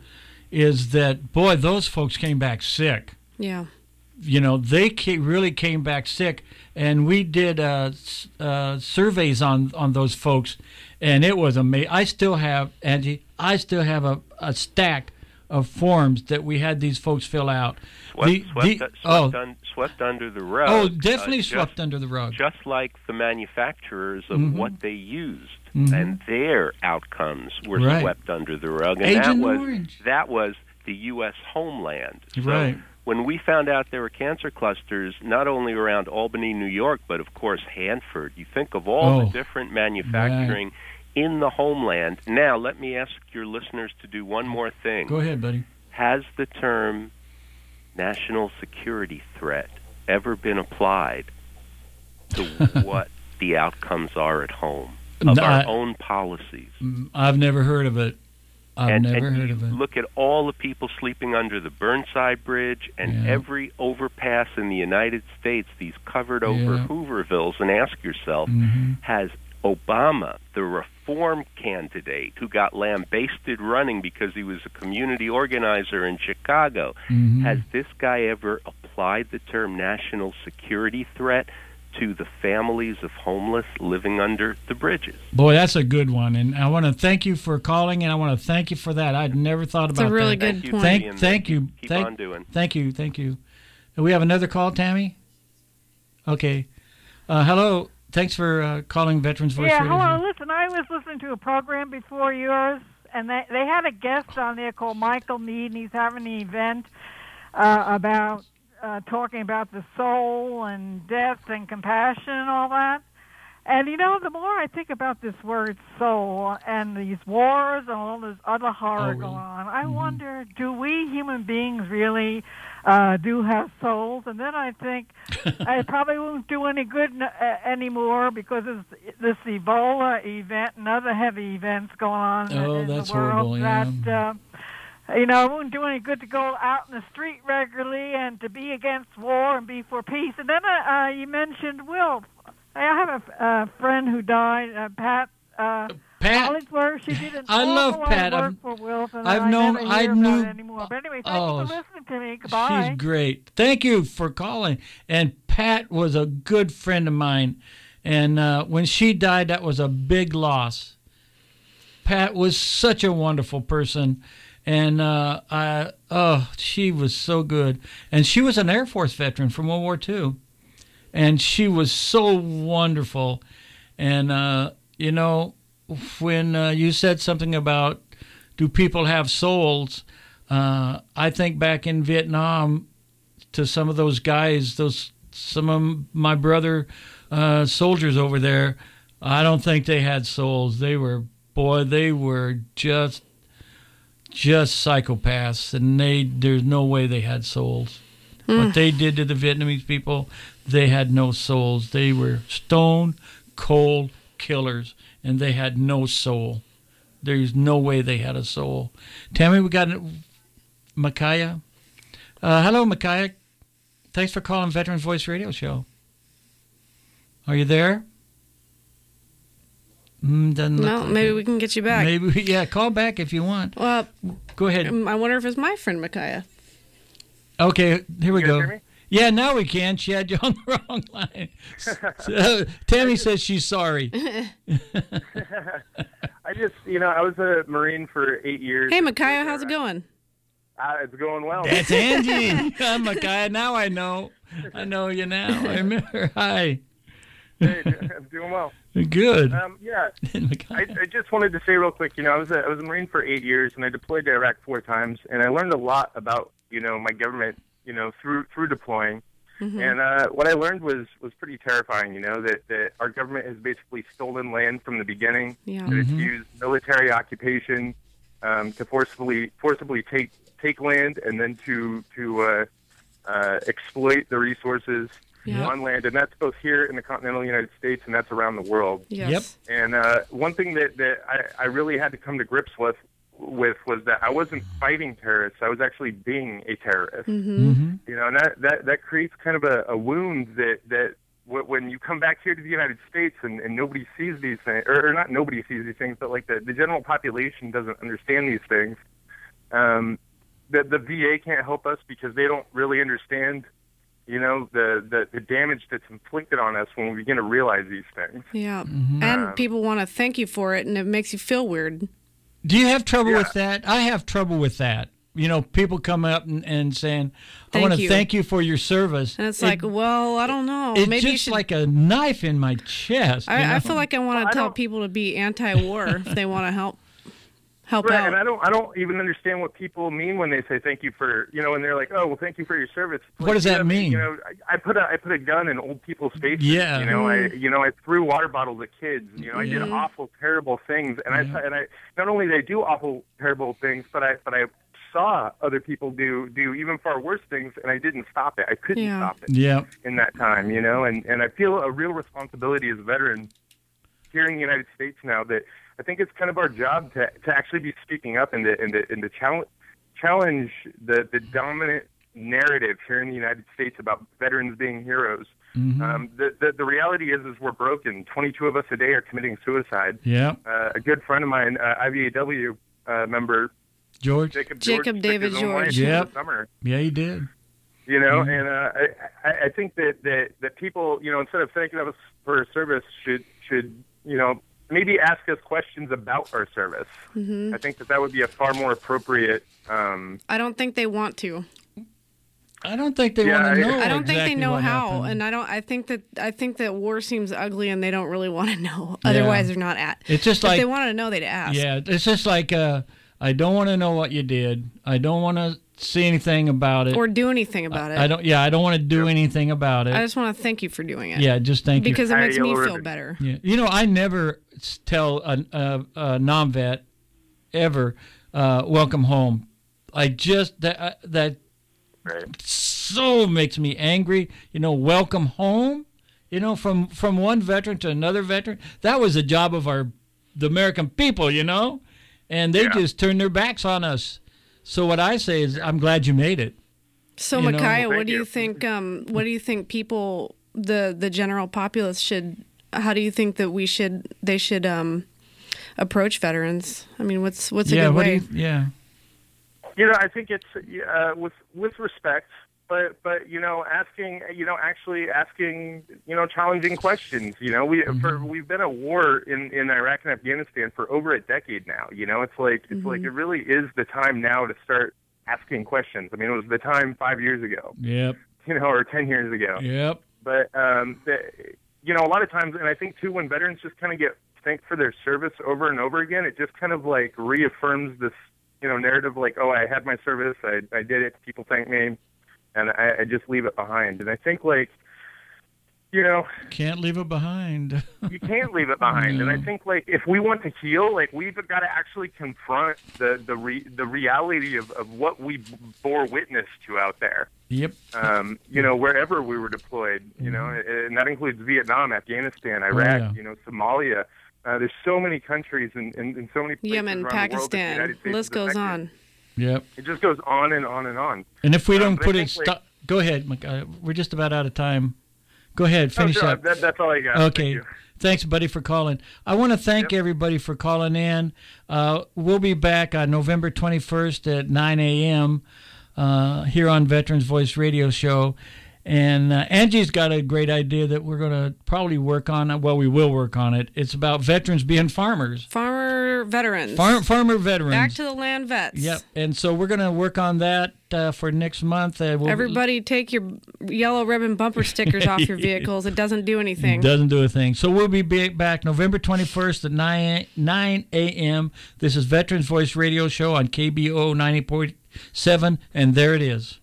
is that, boy, those folks came back sick. Yeah. You know, they ca- really came back sick. And we did uh, s- uh, surveys on, on those folks, and it was amazing. I still have, Angie, I still have a, a stack of forms that we had these folks fill out. Swept, The- swept, the- swept, oh, un, swept under the rug. oh, definitely uh, swept just, under the rug. Just like the manufacturers of Mhm. what they used, Mhm. and their outcomes were Right. swept under the rug, and Agent that was Orange. that was the U S homeland. So Right. when we found out there were cancer clusters, not only around Albany, New York, but of course Hanford. You think of all Oh, the different manufacturing in the homeland. Now, let me ask your listeners to do one more thing. Go ahead, buddy. Has the term national security threat ever been applied to what the outcomes are at home of No, our I- own policies? Mm, I've never heard of it. I've and, never and heard you of it. look at all the people sleeping under the Burnside Bridge and Yeah. every overpass in the United States, these covered over Yeah. Hoovervilles, and ask yourself, Mhm. has Obama, the reform candidate who got lambasted running because he was a community organizer in Chicago, Mhm. has this guy ever applied the term national security threat to the families of homeless living under the bridges. Boy, that's a good one, and I want to thank you for calling, and I want to thank you for that. I'd never thought It's about a really that. good Thank you point. for Thank, being thank there. you, Keep thank, on doing. thank you, thank you. Do we have another call, Tammy? Okay. Uh, hello. Thanks for uh, calling Veterans Voice Yeah, Radio. hello. Listen, I was listening to a program before yours, and they they had a guest on there called Michael Mead, and he's having an event uh, about uh, talking about the soul and death and compassion and all that. And, you know, the more I think about this word soul and these wars and all this other horror Oh, really? going on, I Mhm. wonder, do we human beings really uh, do have souls? And then I think I probably won't do any good n- uh, anymore because of this Ebola event and other heavy events going on Oh, in that's the world. horrible, yeah. That, uh, you know, it wouldn't do any good to go out in the street regularly and to be against war and be for peace. And then uh, uh, you mentioned Will. I have a uh, friend who died, uh, Pat. Uh, Pat, Hollingsworth. She did an I awful love lot Pat. of work I'm- for Wilson. I've I known- never I hear knew- about it anymore. But anyway, thank Oh, you for listening to me. Goodbye. she's great. Thank you for calling. And Pat was a good friend of mine. And uh, when she died, that was a big loss. Pat was such a wonderful person. And uh, I, oh, she was so good. And she was an Air Force veteran from World War Two. And she was so wonderful. And, uh, you know, when uh, you said something about do people have souls, uh, I think back in Vietnam to some of those guys, those some of my brother uh, soldiers over there. I don't think they had souls. They were, boy, they were just just psychopaths, and they there's no way they had souls. What they did to the Vietnamese people, they had no souls. They were stone cold killers, and they had no soul. There's no way they had a soul. Tammy, we got Micaiah. Uh, hello, Micaiah. Thanks for calling Veterans Voice Radio Show. Are you there? Mm, doesn't look No, like maybe it. we can get you back. Maybe, we- yeah, call back if you want. Well, Go ahead. um, I wonder if it's my friend Micaiah. Okay, here we You guys go. hear me? Yeah, now we can. She had you on the wrong line. So, Tammy says she's sorry. I just, you know, I was a Marine for eight years. Hey, Micaiah, how's it going? Uh, it's going well. That's Angie. I'm a guy. Now I know. I know you now. I remember. Hi. Hey, I'm doing well. Good. Um, yeah, I, Micaiah. I just wanted to say real quick, you know, I was a, I was a Marine for eight years, and I deployed to Iraq four times, and I learned a lot about, you know, my government, you know, through through deploying. Mhm. And uh, what I learned was was pretty terrifying, you know, that, that our government has basically stolen land from the beginning. Yeah. That it's Mhm. used military occupation um, to forcibly forcibly take take land and then to to uh, uh, exploit the resources Yeah. on land, and that's both here in the continental United States and that's around the world. Yes. Yep. And uh, one thing that, that I, I really had to come to grips with with was that I wasn't fighting terrorists. I was actually being a terrorist. Mm-hmm. Mm-hmm. You know, and that, that, that creates kind of a, a wound that, that w- when you come back here to the United States and, and nobody sees these things, or, or not nobody sees these things, but like the, the general population doesn't understand these things. Um, the, the V A can't help us because they don't really understand, you know, the, the, the damage that's inflicted on us when we begin to realize these things. Yeah. Mhm. And Um, people want to thank you for it, and it makes you feel weird. Do you have trouble Yeah. with that? I have trouble with that. You know, people come up and, and saying, I Thank want to you. thank you for your service. And it's It- like, well, I don't know. it's Maybe you just should. like a knife in my chest. you I, I know? feel like I want Well, to I tell don't- people to be anti-war if they want to help help Right, out. and I don't, I don't even understand what people mean when they say thank you for, you know, and they're like, oh, well, thank you for your service. It's What like, does you that know, mean? You know, I, I put a, I put a gun in old people's faces. Yeah. You know, I, you know, I threw water bottles at kids. You know, I did Mhm. awful, terrible things, and Yeah. I, and I, not only did I do awful, terrible things, but I, but I saw other people do, do even far worse things, and I didn't stop it. I couldn't Yeah. stop it Yeah. in that time. You know, and, and I feel a real responsibility as a veteran here in the United States now that I think it's kind of our job to, to actually be speaking up and to, and to, and to challenge, challenge the, the dominant narrative here in the United States about veterans being heroes. Mhm. Um, the, the, the reality is, is we're broken. twenty-two of us a day are committing suicide. Yeah. Uh, a good friend of mine, uh, I V A W uh, member, George? Jacob, Jacob George, took David his own George. life Yep. this summer. Yeah, he did. You know, Mhm. and uh, I, I think that, that, that people, you know, instead of thanking us for service, should should you know maybe ask us questions about our service. Mhm. I think that that would be a far more appropriate. Um, I don't think they want to. I don't think they Yeah, want to I- know. I don't think exactly they know what how, happened. and I don't. I think that I think that war seems ugly, and they don't really want to know. Yeah. Otherwise, they're not at. It's just if like they wanted to know, they'd ask. Yeah, it's just like uh, I don't want to know what you did. I don't want to see anything about it. Or do anything about it. I don't. Yeah, I don't want to do anything about it. I just want to thank you for doing it. Yeah, just thank you. because it Hi, makes me Yellow feel Ribbon. better. Yeah, you know, I never s- tell a, a, a non-vet ever uh, welcome home. I just that uh, that right. so makes me angry. You know, welcome home. You know, from from one veteran to another veteran. That was the job of our the American people. You know, and they Yeah. just turned their backs on us. So what I say is, I'm glad you made it. So, You know- Micaiah, Well, what do thank you you. think? Um, what do you think people, the the general populace, should? How do you think that we should? They should um, approach veterans. I mean, what's what's a yeah. good What way? do you? Yeah. You know, I think it's uh, with with respect, but but you know, asking, you know, actually asking, you know, challenging questions. You know, we for we've been at war in, in Iraq and Afghanistan for over a decade now. You know, it's like it's like it really is the time now to start asking questions. I mean, it was the time five years ago, Yep. you know, or ten years ago. Yep. But um, the, you know, a lot of times, and I think too, when veterans just kind of get thanked for their service over and over again, it just kind of like reaffirms this, you know, narrative like, oh, I had my service, I I did it, people thank me, and I, I just leave it behind. And I think like, you know, Can't leave it behind. you can't leave it behind. And I No. think like if we want to heal, like we've got to actually confront the the re, the reality of, of what we bore witness to out there. Yep. Um, you know, wherever we were deployed, you know, and that includes Vietnam, Afghanistan, Iraq, yeah. you know, Somalia. Uh, there's so many countries and, and, and so many places Yemen, around the world that the Pakistan. United States List is goes affected. on. Yep. It just goes on and on and on. And if we Um, don't but I put it, think, like- stop. Go ahead, Mc- uh, we're just about out of time. Go ahead, finish oh, sure, up. That, that's all I got. Okay. Thank you. Thanks, buddy, for calling. I want to thank Yep. everybody for calling in. Uh, we'll be back on November twenty-first at nine a.m. Uh, here on Veterans Voice Radio Show. And uh, Angie's got a great idea that we're going to probably work on. Well, we will work on it. It's about veterans being farmers. Farmer veterans. Farm, farmer veterans. Back to the land vets. Yep. And so we're going to work on that uh, for next month. Uh, we'll, Everybody take your yellow ribbon bumper stickers off your vehicles. It doesn't do anything. Doesn't do a thing. So we'll be ba- back November twenty-first at nine a.m. This is Veterans Voice Radio Show on K B O ninety point seven, and there it is.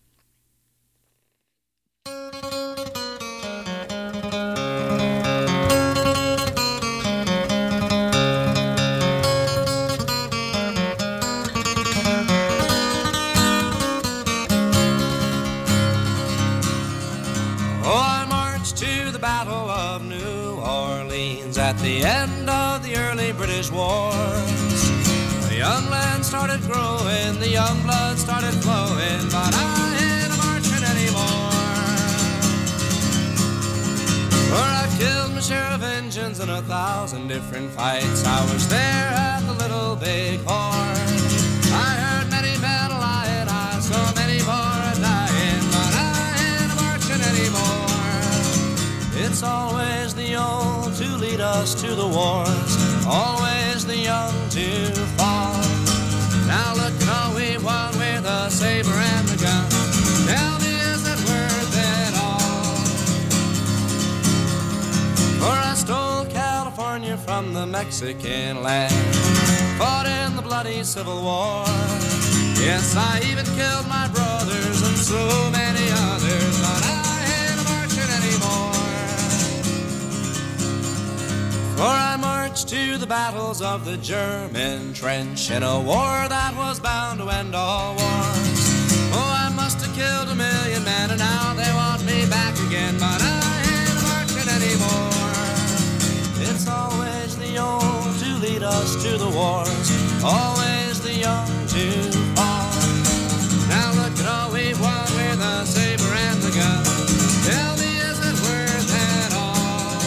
Oh, I marched to the Battle of New Orleans at the end of the early British wars. The young land started growing, the young blood started flowing, but I ain't marching anymore. For I've killed my share of Injuns in a thousand different fights. I was there at the Little Big Horn. I heard many men lying, I saw many more dying, but I ain't marching anymore. It's always the old to lead us to the wars, always the young to fall. Now look at all we won with the saber and the gun. Tell me, is it worth it all? For I stole California from the Mexican land, fought in the bloody Civil War. Yes, I even killed my brothers and so many others, but I ain't marching anymore. For I marched to the battles of the German trench in a war that was bound to end all wars. Oh, I must have killed a million men and now they want me back again, but I ain't marching anymore. It's always the old to lead us to the wars, always the young to fall. Now look at all we've won with the saber and the gun. Tell me, is it worth it all?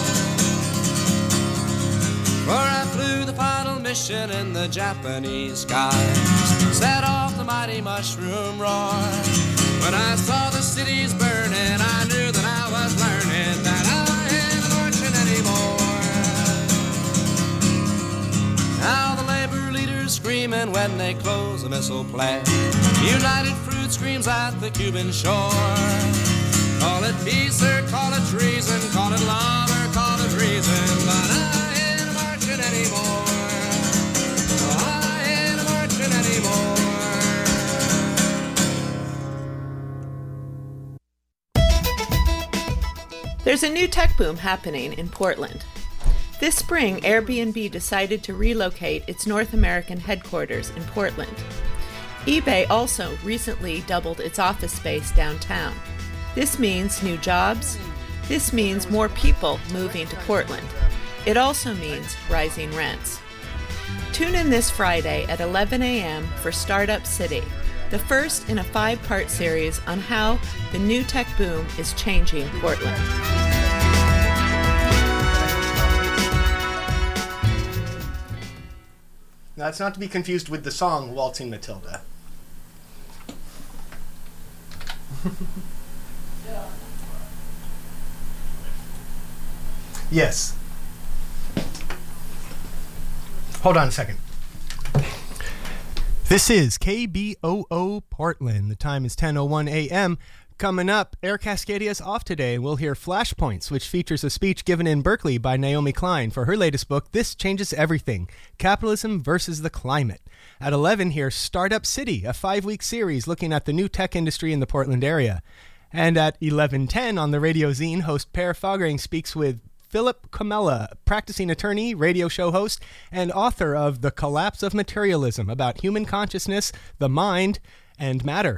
For I flew the final mission in the Japanese skies, set off the mighty mushroom roar. When I saw the cities burning, I knew that I was learning that I ain't marching anymore. Now the labor leaders screaming when they close a missile plant. United Fruit screams at the Cuban shore. Call it peace or call it treason, call it love or call it reason, but I ain't marching anymore. I ain't marching anymore. There's a new tech boom happening in Portland. This spring, Airbnb decided to relocate its North American headquarters in Portland. eBay also recently doubled its office space downtown. This means new jobs. This means more people moving to Portland. It also means rising rents. Tune in this Friday at eleven a.m. for Startup City, the first in a five-part series on how the new tech boom is changing Portland. Now, it's not to be confused with the song Waltzing Matilda. Yes. Hold on a second. This is K B O O Portland. The time is ten oh one a.m. Coming up, Air Cascadia's off today, and we'll hear Flashpoints, which features a speech given in Berkeley by Naomi Klein for her latest book, This Changes Everything, Capitalism versus the Climate. At eleven, hear Startup City, a five-week series looking at the new tech industry in the Portland area. And at eleven ten on the Radio Zine, host Per Fagereng speaks with Philip Comella, practicing attorney, radio show host, and author of The Collapse of Materialism, about human consciousness, the mind, and matter.